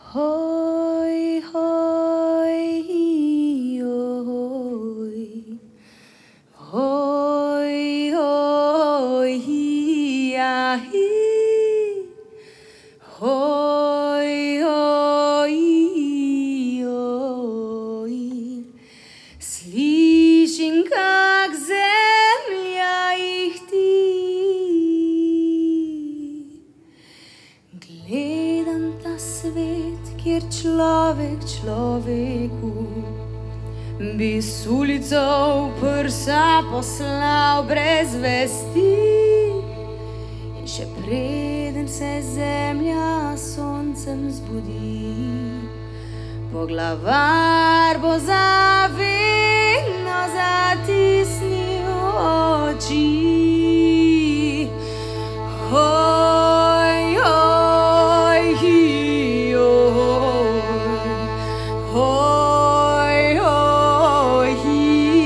Hoj, hoj, hoj, hoj, hoj, hi, hoj, hoj, hoj. Slišim, kak zemlja ihti. Gledam ta svet, kjer človek človeku bi s ulico v prsa poslal brez vesti. In še preden se zemlja s soncem zbudi, poglavar bo zavedno zatisnil oči. Hoj, hoj, hi, hoj, hoj, hi,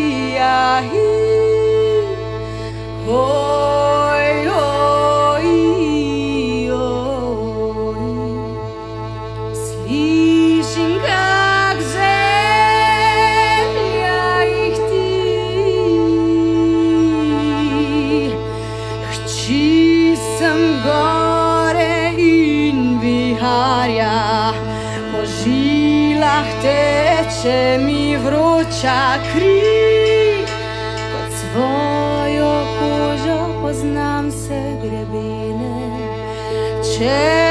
hoj, hoj, hoj. Slišim, kak zemlja ihti. Hči sem gore in viharja, po žilah teče mi vroča kri. Kot svojo kožo poznam se grebene, če